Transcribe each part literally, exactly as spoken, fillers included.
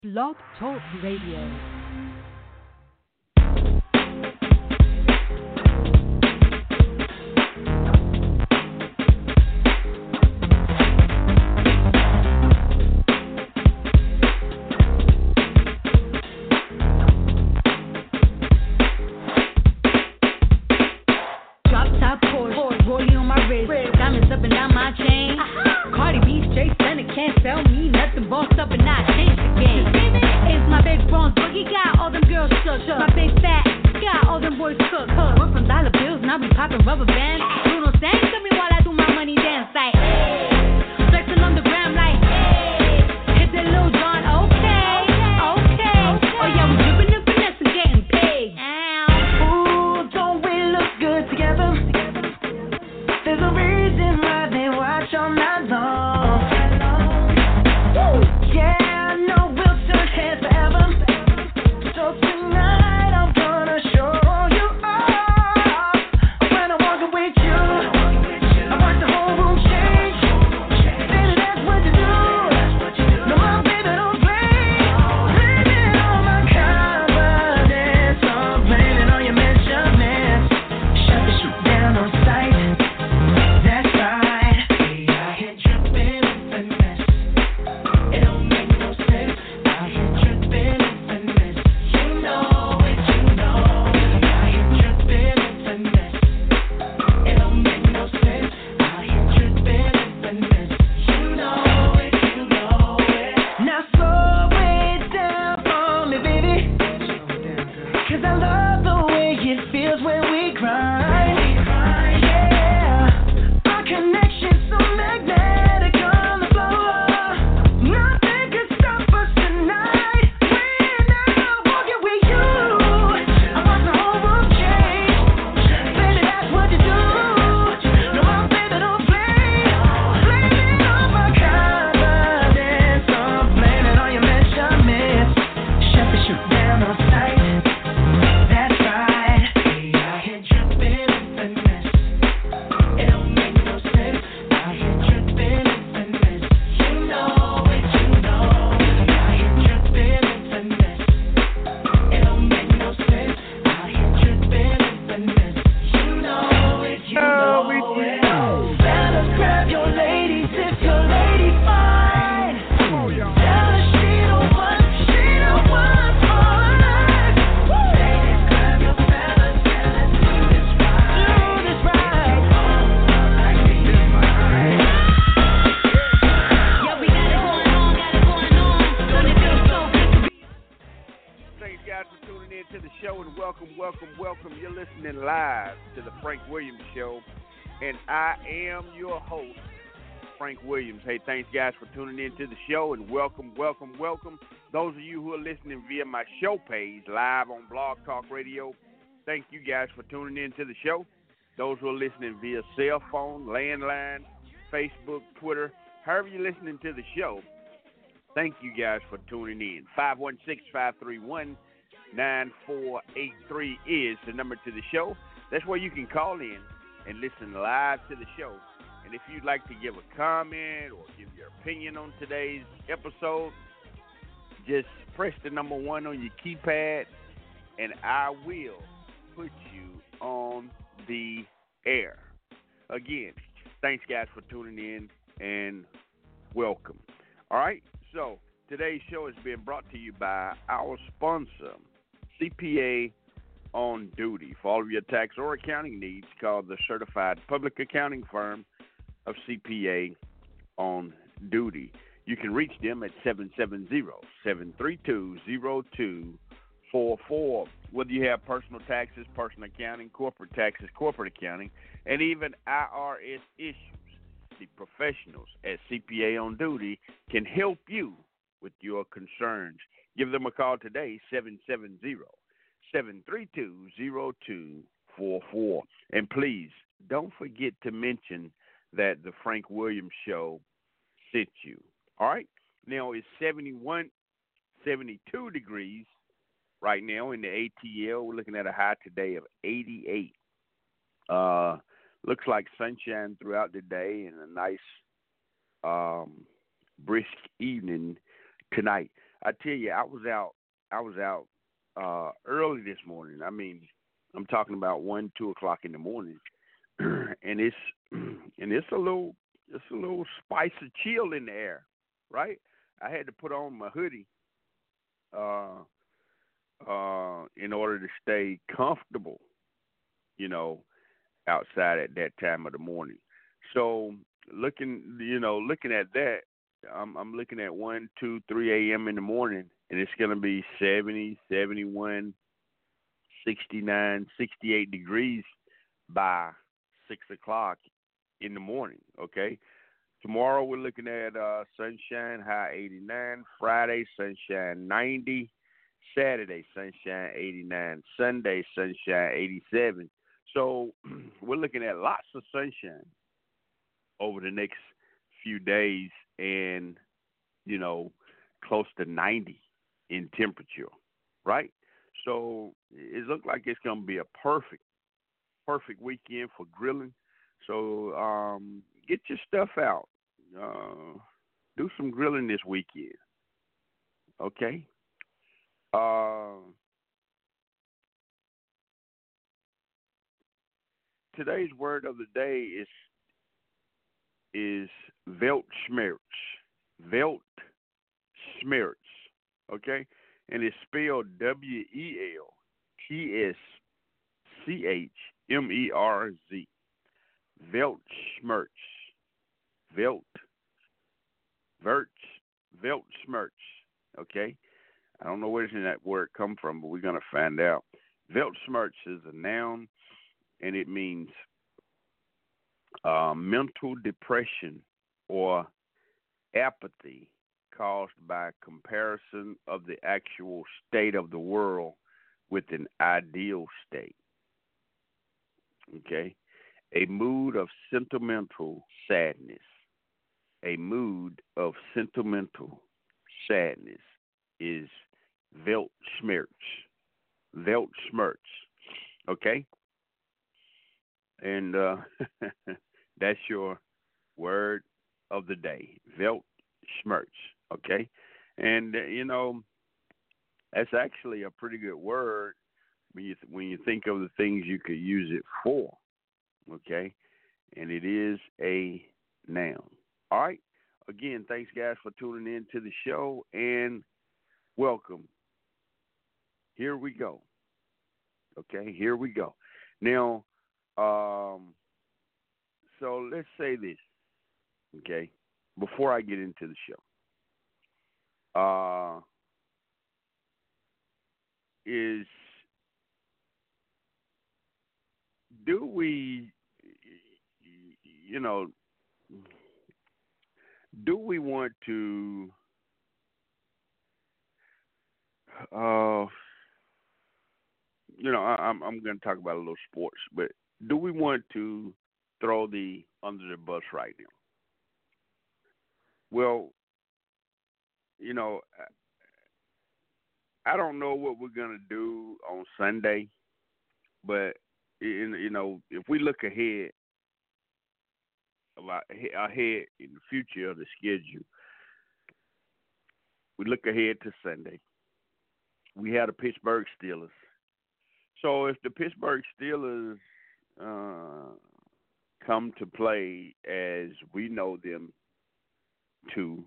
Blog Talk Radio. Hey, thanks, guys, for tuning in to the show, and welcome, welcome, welcome. Those of you who are listening via my show page, live on Blog Talk Radio, thank you, guys, for tuning in to the show. Those who are listening via cell phone, landline, Facebook, Twitter, however you're listening to the show, thank you, guys, for tuning in. five one six, five three one, nine four eight three is the number to the show. That's where you can call in and listen live to the show. And if you'd like to give a comment or give your opinion on today's episode, just press the number one on your keypad, and I will put you on the air. Again, thanks, guys, for tuning in, and welcome. All right, so today's show is being brought to you by our sponsor, C P A on Duty. For all of your tax or accounting needs, call the Certified Public Accounting Firm of C P A on Duty. You can reach them at seven seven zero, seven three two, zero two four four. Whether you have personal taxes, personal accounting, corporate taxes, corporate accounting, and even I R S issues, the professionals at C P A on Duty can help you with your concerns. Give them a call today, seven seven zero, seven three two, zero two four four. And please, don't forget to mention that the Frank Williams Show sent you. All right? Now, it's seventy-one, seventy-two degrees right now in the A T L. We're looking at a high today of eighty-eight. Uh, looks like sunshine throughout the day and a nice um, brisk evening tonight. I tell you, I was out. I was out uh, early this morning. I mean, I'm talking about one, two o'clock in the morning, and it's and it's a little it's a little spice of chill in the air, right? I had to put on my hoodie uh, uh, in order to stay comfortable, you know, outside at that time of the morning. So looking, you know, looking at that, I'm, I'm looking at one, two, three a m in the morning, and it's going to be seventy, seventy-one, sixty-nine, sixty-eight degrees by six o'clock in the morning. Okay. Tomorrow we're looking at uh, sunshine, high eighty-nine. Friday, sunshine, ninety. Saturday, sunshine, eighty-nine. Sunday, sunshine, eighty-seven. So we're looking at lots of sunshine over the next few days, and, you know, close to ninety in temperature, right? So it looks like it's going to be a perfect, perfect weekend for grilling. So um, get your stuff out. Uh, do some grilling this weekend, okay? Uh, today's word of the day is is Weltschmerz. Weltschmerz, okay? And it's spelled W E L T S C H M E R Z. Weltschmerz. Welt. Verts. Weltschmerz, okay? I don't know where that word come from, but we're going to find out. Weltschmerz is a noun, and it means uh, mental depression or apathy caused by comparison of the actual state of the world with an ideal state. Okay? A mood of sentimental sadness. A mood of sentimental sadness is Weltschmerz. Weltschmerz. Okay? And uh, that's your word of the day. Weltschmerz. Okay? And, uh, you know, that's actually a pretty good word when you, th- when you think of the things you could use it for. Okay? And it is a noun. All right? Again, thanks, guys, for tuning in to the show, and welcome. Here we go. Okay, here we go. Now, um, so let's say this, okay, before I get into the show. Uh, is, do we, you know, do we want to, uh, you know, I, I'm I'm going to talk about a little sports, but do we want to throw the under the bus right now? Well, you know, I don't know what we're going to do on Sunday, but in, you know, if we look ahead, about ahead in the future of the schedule, we look ahead to Sunday. We have the Pittsburgh Steelers. So if the Pittsburgh Steelers uh, come to play as we know them to,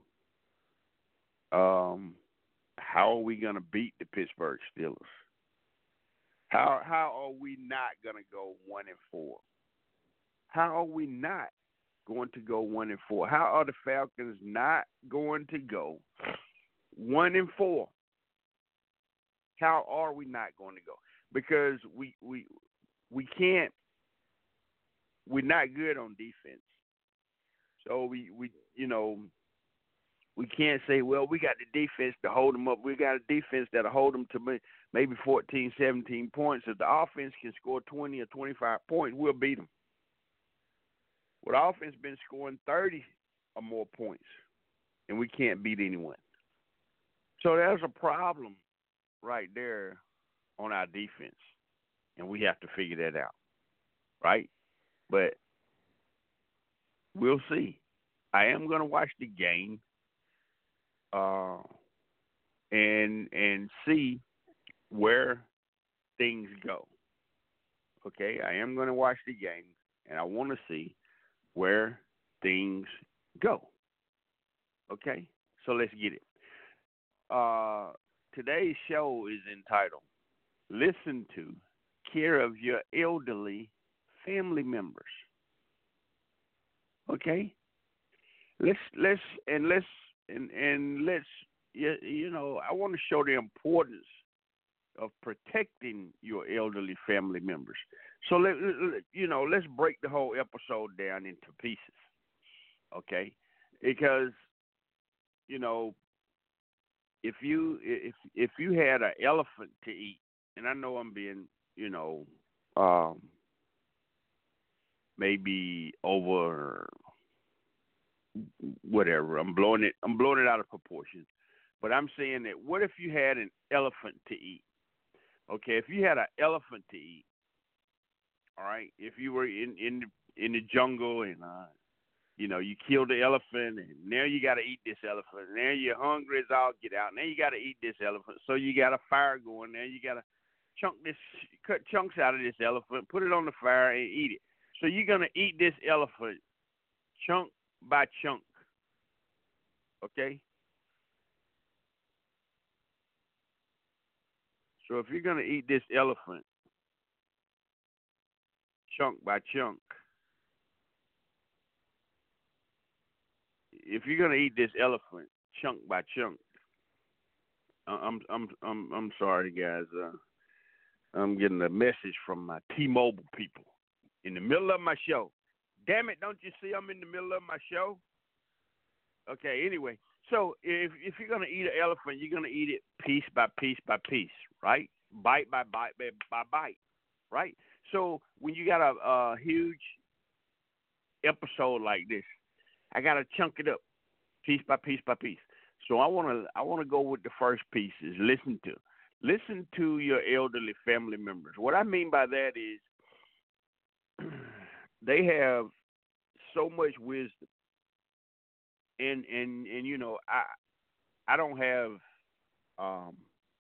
um, how are we going to beat the Pittsburgh Steelers? How how are we not going to go one and four? How are we not going to go one and four? How are the Falcons not going to go one and four? How are we not going to go? Because we we we can't. We're not good on defense. So we, we you know we can't say, well, we got the defense to hold them up. We got a defense that'll hold them to maybe fourteen, seventeen points. If the offense can score twenty or twenty-five points, we'll beat them. Well, the offense been scoring thirty or more points, and we can't beat anyone. So there's a problem right there on our defense, and we have to figure that out, right? But we'll see. I am going to watch the game, uh, and and see where things go. Okay, I am going to watch the game, and I want to see where things go. Okay, so let's get it. Uh, today's show is entitled "Listen to Care of Your Elderly Family Members." Okay, let's let's and let's and and let's you, you know I want to show the importance of protecting your elderly family members. So let, let you know, let's break the whole episode down into pieces, okay? Because you know, if you if if you had an elephant to eat, and I know I'm being, you know, um, maybe over whatever. I'm blowing it. I'm blowing it out of proportion. But I'm saying that what if you had an elephant to eat? Okay, if you had an elephant to eat, all right. If you were in in the, in the jungle and uh, you know you killed the elephant, and now you got to eat this elephant. Now you're hungry as all get out. Now you got to eat this elephant. So you got a fire going. Now you got to chunk this, cut chunks out of this elephant, put it on the fire, and eat it. So you're gonna eat this elephant chunk by chunk. Okay. So if you're gonna eat this elephant chunk by chunk, if you're gonna eat this elephant chunk by chunk, I'm I'm I'm I'm sorry, guys. Uh, I'm getting a message from my T-Mobile people in the middle of my show. Damn it! Don't you see I'm in the middle of my show? Okay. Anyway, so if if you're gonna eat an elephant, you're gonna eat it piece by piece by piece, right? Bite by bite by, by bite, right? So when you got a, a huge episode like this, I gotta chunk it up piece by piece by piece. So I wanna I wanna go with the first piece is listen to. Listen to your elderly family members. What I mean by that is they have so much wisdom. And and, and you know, I I don't have um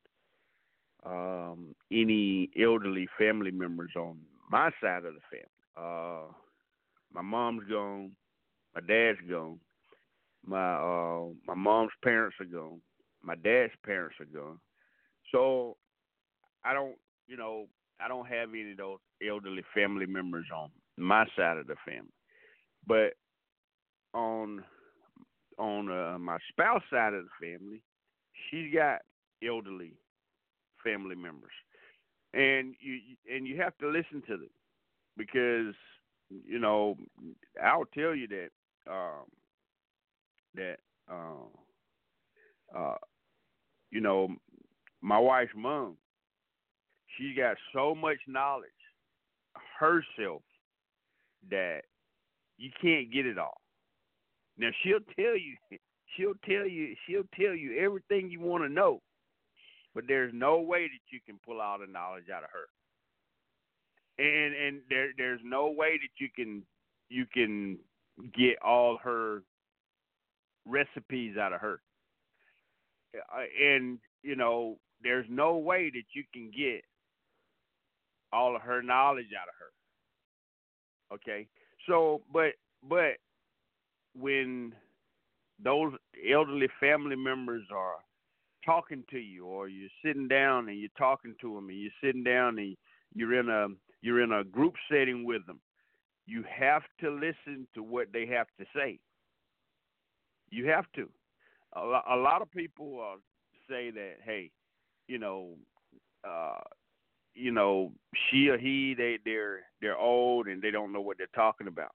um any elderly family members on my side of the family. Uh my mom's gone, my dad's gone. My uh, my mom's parents are gone. My dad's parents are gone. So I don't, you know, I don't have any of those elderly family members on my side of the family. But on on uh, my spouse side of the family, she's got elderly family members, and you and you have to listen to them because you know I'll tell you that um, that. Uh, uh, you know, my wife's mom, she got so much knowledge herself that you can't get it all. Now she'll tell you, she'll tell you, she'll tell you everything you want to know, but there's no way that you can pull all the knowledge out of her. And and there there's no way that you can you can get all her recipes out of her. Uh, and you know, there's no way that you can get all of her knowledge out of her. Okay, so but but when those elderly family members are talking to you, or you're sitting down and you're talking to them, and you're sitting down and you're in a you're in a group setting with them, you have to listen to what they have to say. You have to. A, a lot of people uh, say that, hey, you know, uh, you know, she or he, they they're they're old and they don't know what they're talking about.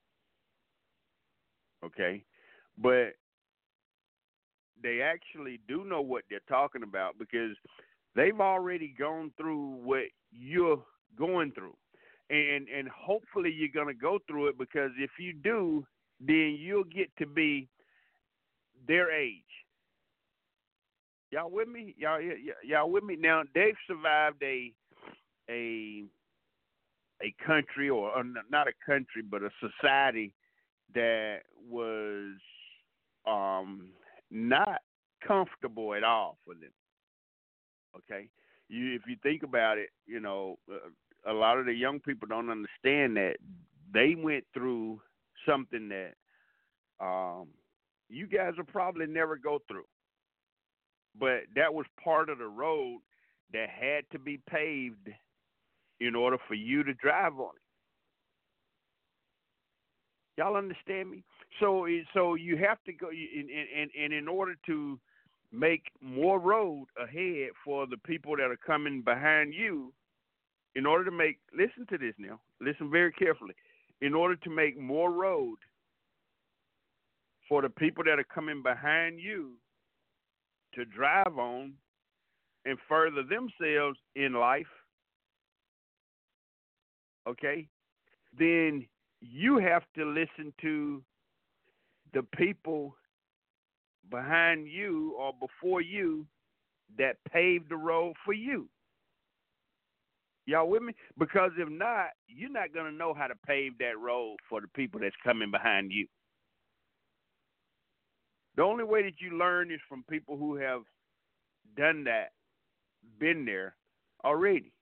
Okay, but they actually do know what they're talking about because they've already gone through what you're going through, and and hopefully you're gonna go through it because if you do, then you'll get to be their age. Y'all with me? Y'all, y- y'all with me? Now they've survived a a a country, or, or not a country, but a society that was um, not comfortable at all for them. Okay, you if you think about it, you know, uh, a lot of the young people don't understand that they went through something that um, you guys will probably never go through. But that was part of the road that had to be paved in order for you to drive on it. Y'all understand me? So, so you have to go, and, and, and in order to make more road ahead for the people that are coming behind you, in order to make, listen to this now, listen very carefully, in order to make more road for the people that are coming behind you to drive on and further themselves in life, okay, then you have to listen to the people behind you or before you that paved the road for you. Y'all with me? Because if not, you're not going to know how to pave that road for the people that's coming behind you. The only way that you learn is from people who have done that, been there already.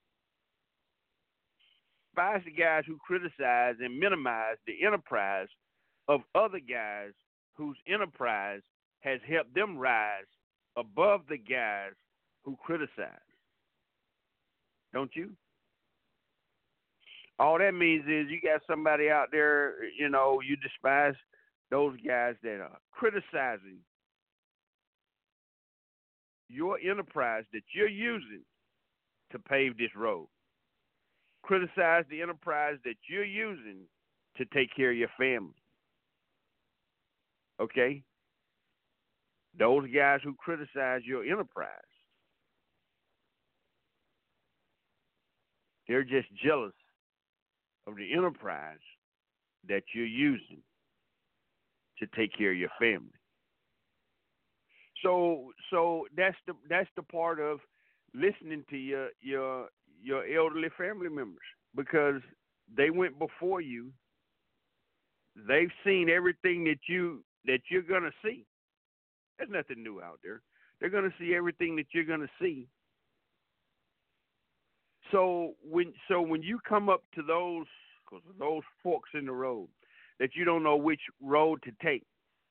Despise the guys who criticize and minimize the enterprise of other guys whose enterprise has helped them rise above the guys who criticize. Don't you? All that means is you got somebody out there, you know, you despise those guys that are criticizing your enterprise that you're using to pave this road. Criticize the enterprise that you're using to take care of your family. Okay? Those guys who criticize your enterprise, they're just jealous of the enterprise that you're using to take care of your family. So, so that's the that's the part of listening to your your your elderly family members, because they went before you. They've seen everything that you that you're gonna see. There's nothing new out there. They're gonna see everything that you're gonna see. So when so when you come up to those those forks in the road that you don't know which road to take,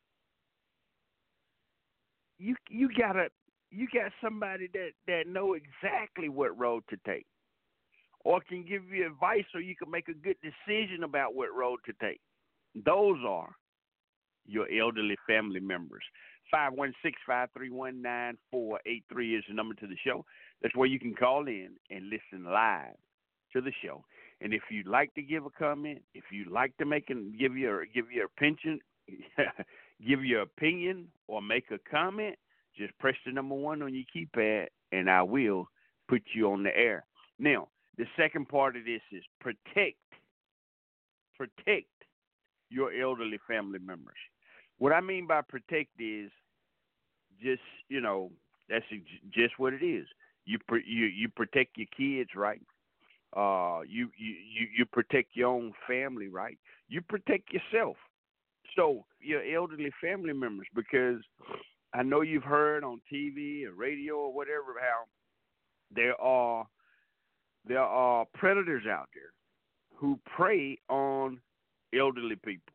you you gotta you got somebody that, that know exactly what road to take, or can give you advice so you can make a good decision about what road to take. Those are your elderly family members. five one six, five three one, nine four eight three is the number to the show. That's where you can call in and listen live to the show. And if you'd like to give a comment, if you'd like to make and give your give your opinion, give your opinion or make a comment, just press the number one on your keypad, and I will put you on the air. Now, the second part of this is protect, protect your elderly family members. What I mean by protect is just, you know, that's just what it is. You you you protect your kids, right? Uh, you, you, you, you protect your own family, right? You protect yourself. So your elderly family members, because I know you've heard on T V or radio or whatever how there are there are predators out there who prey on elderly people.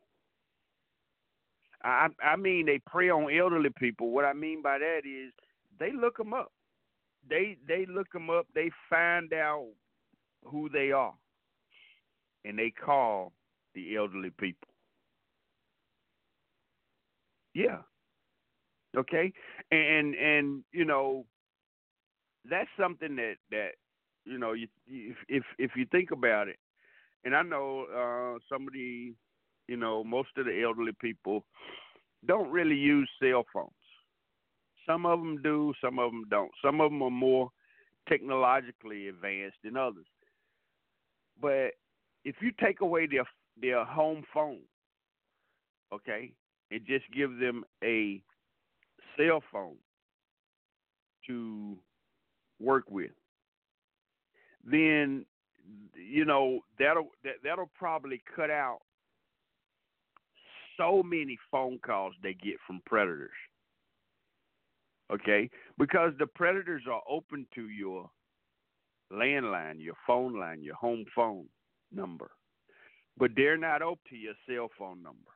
I I mean they prey on elderly people. What I mean by that is they look them up. They they look them up. They find out who they are, and they call the elderly people. Yeah. Okay. And and you know that's something that that you know you, if if if you think about it, and I know uh, some of the you know most of the elderly people don't really use cell phones. Some of them do, some of them don't. Some of them are more technologically advanced than others. But if you take away their their home phone, okay, and just give them a cell phone to work with, then you know that'll that, that'll probably cut out so many phone calls they get from predators. Okay, because the predators are open to your landline, your phone line, your home phone number, but they're not open to your cell phone number.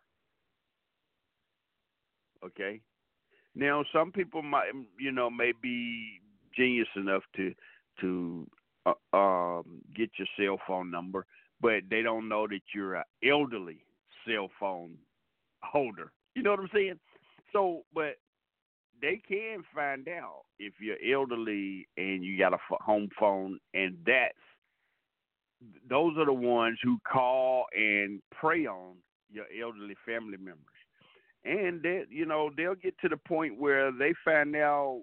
Okay. Now, some people might, you know, may be genius enough to to uh, um, get your cell phone number, but they don't know that you're an elderly cell phone holder. You know what I'm saying? So, but they can find out if you're elderly and you got a home phone, and that's those are the ones who call and prey on your elderly family members. And they, you know, they'll get to the point where they find out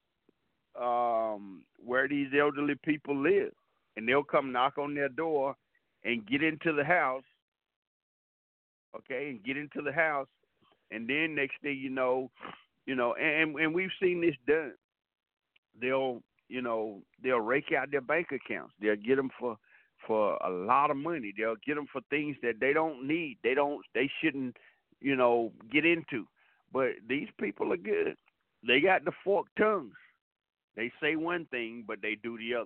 um, where these elderly people live, and they'll come knock on their door and get into the house, okay, and get into the house, and then next thing you know, you know, and and we've seen this done. They'll, you know, they'll rake out their bank accounts. They'll get them for for a lot of money. They'll get them for things that they don't need. They don't. They shouldn't, you know, get into. But these people are good. They got the forked tongues. They say one thing, but they do the other.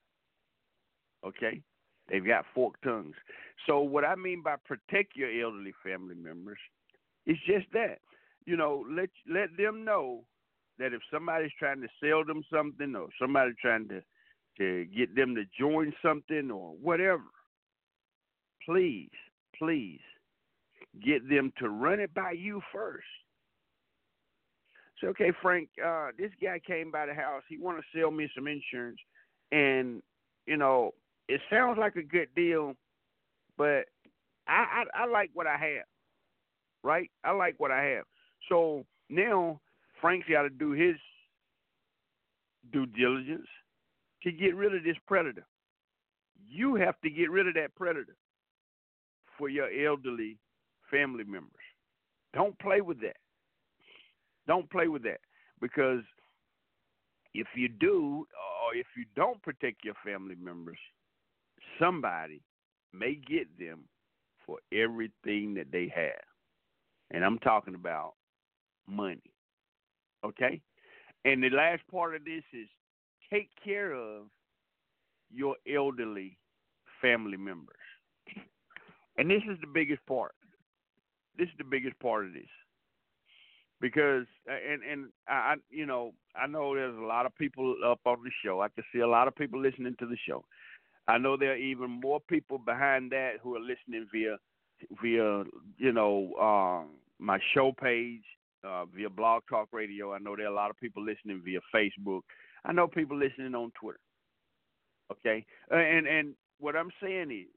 Okay? They've got forked tongues. So what I mean by protect your elderly family members is just that. You know, let let them know that if somebody's trying to sell them something, or somebody trying to, to get them to join something or whatever, please, please get them to run it by you first. So, okay, Frank, uh, this guy came by the house. He want to sell me some insurance, and you know, it sounds like a good deal, but I, I, I like what I have, right? I like what I have. So now Frank's got to do his due diligence to get rid of this predator. You have to get rid of that predator for your elderly family members. Don't play with that. Don't play with that, because if you do, or if you don't protect your family members, somebody may get them for everything that they have. And I'm talking about money. Okay? And the last part of this is take care of your elderly family members. And this is the biggest part. This is the biggest part of this. Because, and, and I, you know, I know there's a lot of people up on the show. I can see a lot of people listening to the show. I know there are even more people behind that who are listening via, via, you know, um, my show page, uh, via Blog Talk Radio. I know there are a lot of people listening via Facebook. I know people listening on Twitter. Okay, uh, and and what I'm saying is,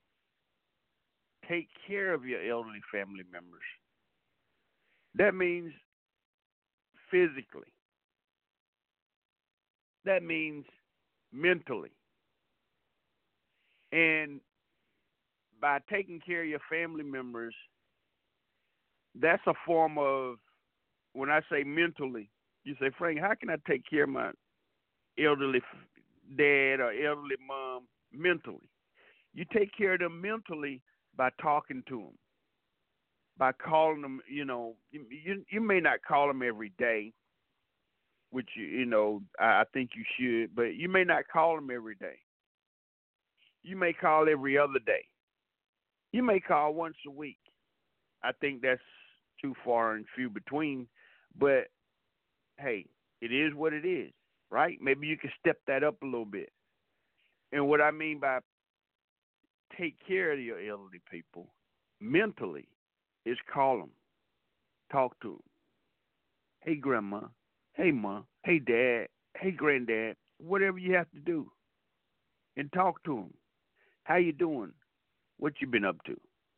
take care of your elderly family members. That means physically. That means mentally. And by taking care of your family members, that's a form of, when I say mentally, you say, Frank, how can I take care of my elderly dad or elderly mom mentally? You take care of them mentally by talking to them, by calling them. You know, you you may not call them every day, which you you know I, I think you should, but you may not call them every day. You may call every other day. You may call once a week. I think that's too far and few between, but hey, it is what it is, right? Maybe you can step that up a little bit. And what I mean by take care of your elderly people mentally is call them, talk to them. Hey, grandma. Hey, mom. Hey, dad. Hey, granddad. Whatever you have to do, and talk to them. How you doing? What you been up to?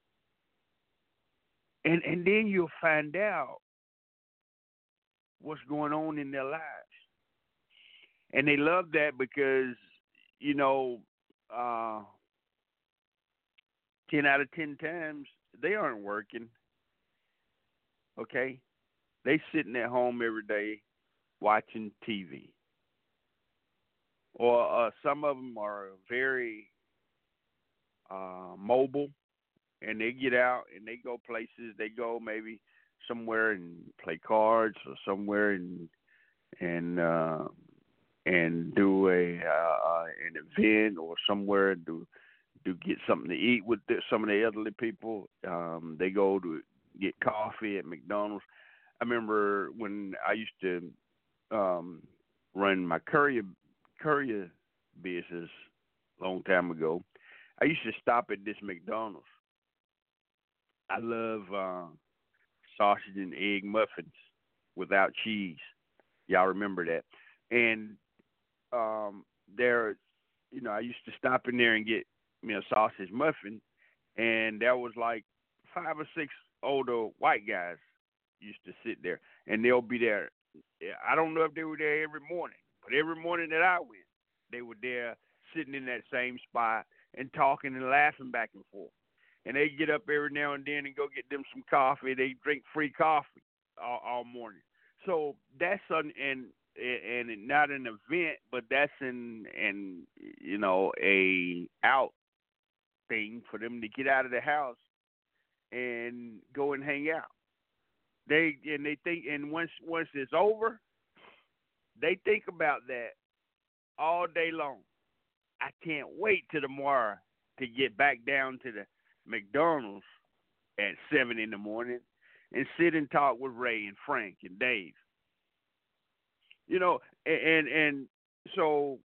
And and then you'll find out what's going on in their lives. And they love that because, you know, uh, ten out of ten times, they aren't working, okay? They sitting at home every day watching T V. Or uh, some of them are very uh, mobile, and they get out and they go places. They go maybe somewhere and play cards, or somewhere and and uh, and do a uh, an event or somewhere to to get something to eat with the, some of the elderly people. Um, they go to get coffee at McDonald's. I remember when I used to um, run my courier courier business a long time ago. I used to stop at this McDonald's. I love uh, sausage and egg muffins without cheese. Y'all remember that? And um, there, you know, I used to stop in there and get me a sausage muffin, and there was like five or six older white guys used to sit there, and they'll be there. I don't know if they were there every morning, but every morning that I went, they were there sitting in that same spot and talking and laughing back and forth. And they get up every now and then and go get them some coffee. They drink free coffee all, all morning. So that's an and and not an event, but that's an and you know a out thing for them to get out of the house and go and hang out. They and they think and once once it's over, they think about that all day long. I can't wait till tomorrow to get back down to the McDonald's at seven in the morning and sit and talk with Ray and Frank and Dave. You know, and and so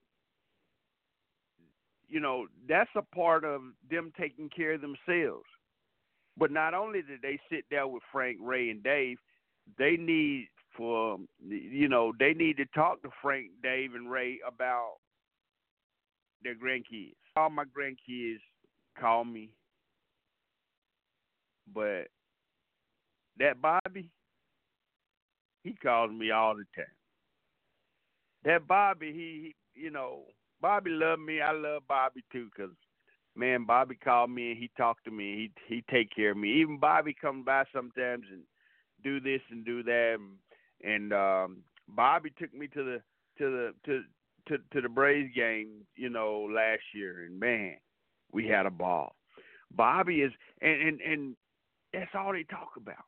you know that's a part of them taking care of themselves. But not only did they sit there with Frank, Ray, and Dave, they need for you know they need to talk to Frank, Dave, and Ray about their grandkids. All my grandkids call me, but that Bobby, he calls me all the time. That Bobby, he, he you know, Bobby loved me. I love Bobby too, cause man, Bobby called me and he talked to me. He he take care of me. Even Bobby comes by sometimes and do this and do that. And, and um, Bobby took me to the to the to to to the Braves game, you know, last year, and man, we had a ball. Bobby is, and and, and that's all they talk about.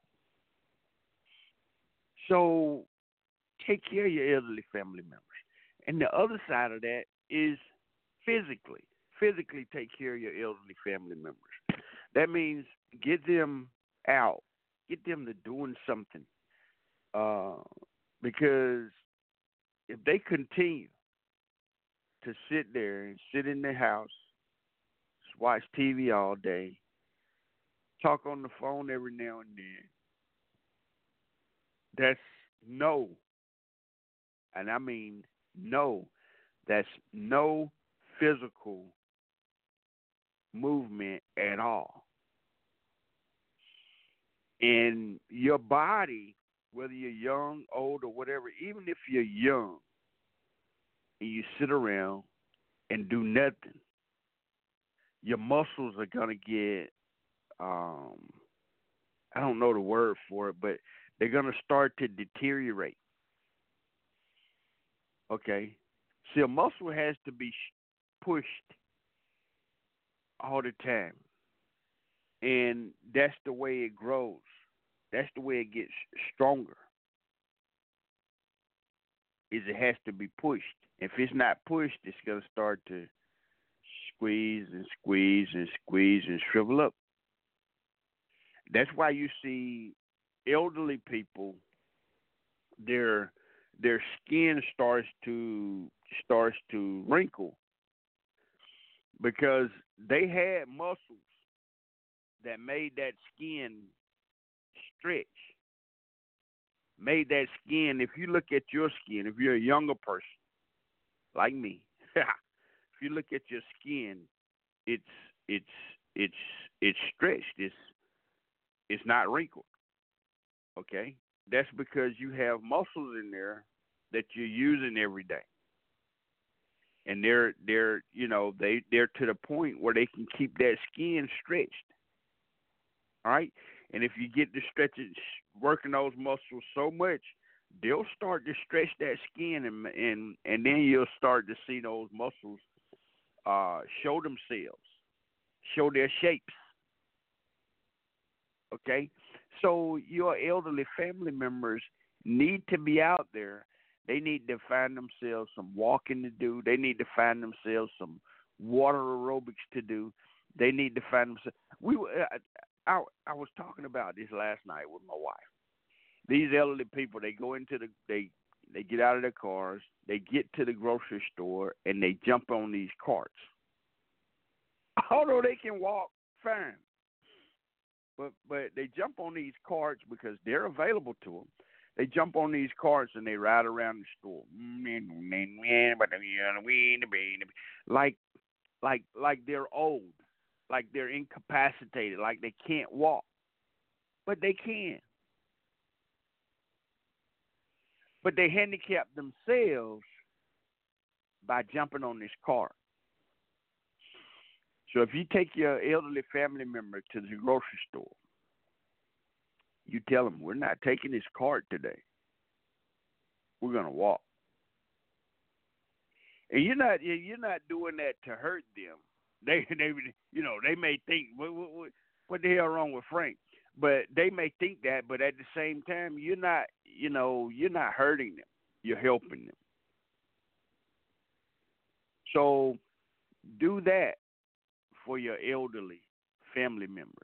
So take care of your elderly family members. And the other side of that is physically. Physically take care of your elderly family members. That means get them out. Get them to doing something. Uh, because if they continue to sit there and sit in their house, watch T V all day, talk on the phone every now and then, that's no, and I mean no, that's no physical movement at all. And your body, whether you're young, old, or whatever, even if you're young and you sit around and do nothing, your muscles are going to get, um, I don't know the word for it, but they're going to start to deteriorate. Okay? See, a muscle has to be pushed all the time. And that's the way it grows. That's the way it gets stronger. Is it has to be pushed. If it's not pushed, it's going to start to squeeze and squeeze and squeeze and shrivel up. That's why you see elderly people, their their skin starts to starts to wrinkle because they had muscles that made that skin stretch, made that skin. If you look at your skin, if you're a younger person like me, if you look at your skin, it's it's it's it's stretched. It's it's not wrinkled. Okay, that's because you have muscles in there that you're using every day, and they're they're you know they they're to the point where they can keep that skin stretched. All right, and if you get to stretching, working those muscles so much, they'll start to stretch that skin, and and and then you'll start to see those muscles uh, show themselves, show their shapes. Okay, so your elderly family members need to be out there They need to find themselves some walking to do. They need to find themselves some water aerobics to do. They need to find themselves. We were, I, I, I was talking about this last night with my wife. These elderly people, they go into the, they they get out of their cars, they get to the grocery store, and they jump on these carts. Although they can walk fine, but but they jump on these carts because they're available to them. They jump on these carts and they ride around the store, like like like they're old, like they're incapacitated, like they can't walk, but they can. But they handicap themselves by jumping on this cart. So if you take your elderly family member to the grocery store, you tell them, we're not taking this cart today. We're going to walk. And you're not you're not doing that to hurt them. They they you know, they may think, what, what, what the hell wrong with Frank? But they may think that, but at the same time, you're not, you know, you're not hurting them. You're helping them. So do that for your elderly family members.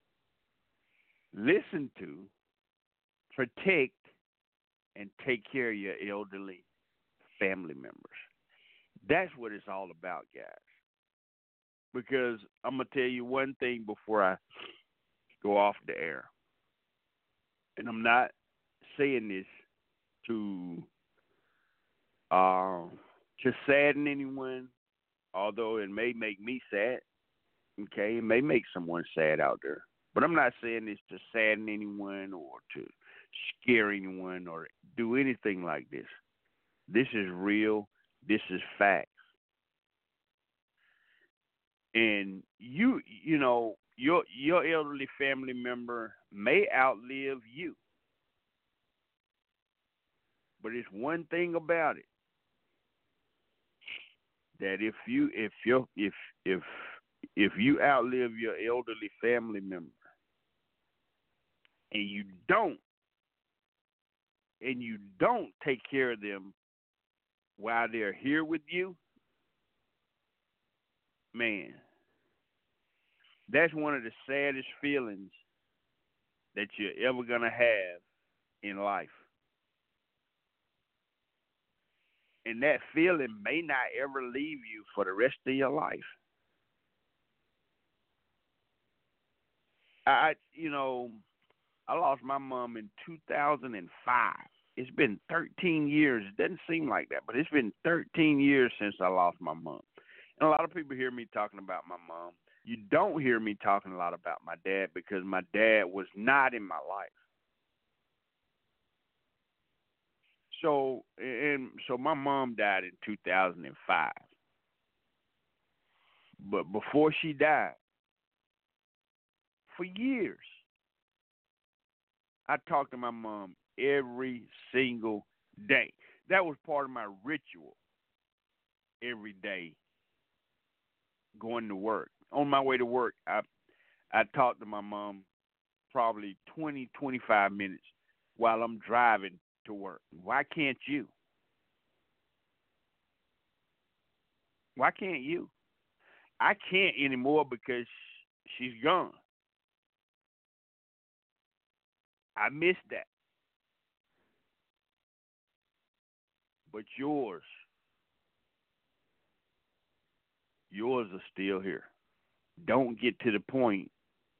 Listen to, protect, and take care of your elderly family members. That's what it's all about, guys. Because I'm going to tell you one thing before I go off the air. And I'm not saying this to uh, to sadden anyone, although it may make me sad. Okay, it may make someone sad out there. But I'm not saying this to sadden anyone or to scare anyone or do anything like this. This is real. This is facts. And you, you know, your your elderly family member may outlive you. But it's one thing about it, that if you if you if if if you outlive your elderly family member and you don't and you don't take care of them while they're here with you, man, that's one of the saddest feelings that you're ever going to have in life. And that feeling may not ever leave you for the rest of your life. I, you know, I lost my mom in two thousand five. It's been thirteen years. It doesn't seem like that, but it's been thirteen years since I lost my mom. And a lot of people hear me talking about my mom. You don't hear me talking a lot about my dad because my dad was not in my life. So, and so my mom died in two thousand five. But before she died, for years, I talked to my mom every single day. That was part of my ritual every day going to work. On my way to work, I I talked to my mom probably twenty, twenty-five minutes while I'm driving to work. Why can't you? Why can't you? I can't anymore because she's gone. I miss that. But yours, yours are still here. Don't get to the point.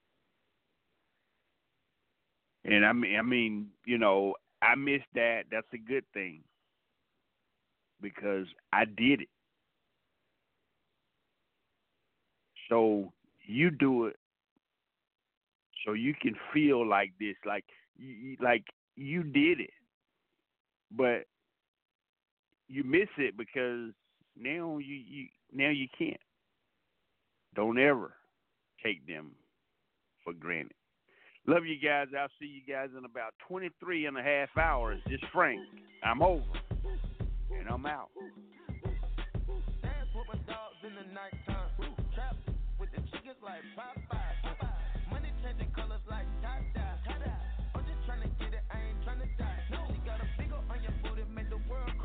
And I mean, I mean, you know, I miss that. That's a good thing because I did it. So you do it so you can feel like this, like like you did it, but you miss it because now you, you now you can't. Don't ever take them for granted. Love you guys. I'll see you guys in about twenty-three and a half hours. It's Frank. I'm over. And I'm out. Dance with my dogs in the nighttime. Trap with the chickens like Popeye. Money changing colors like tie-dye. I'm just trying to get it. I ain't trying to die. No, you got a big on your booty. Make the world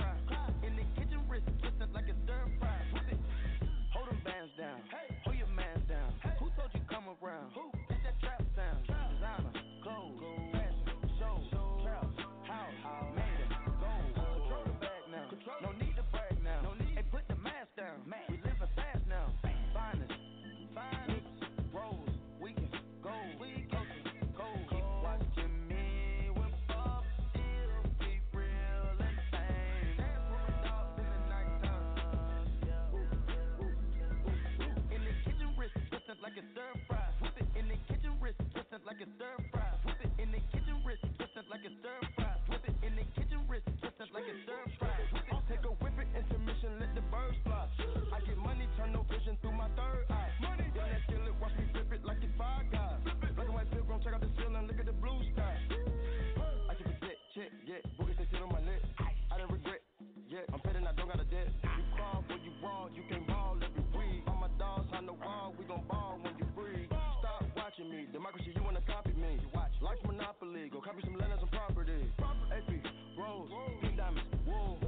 copy some land and some property. A P, Rose, pink diamonds, whoa.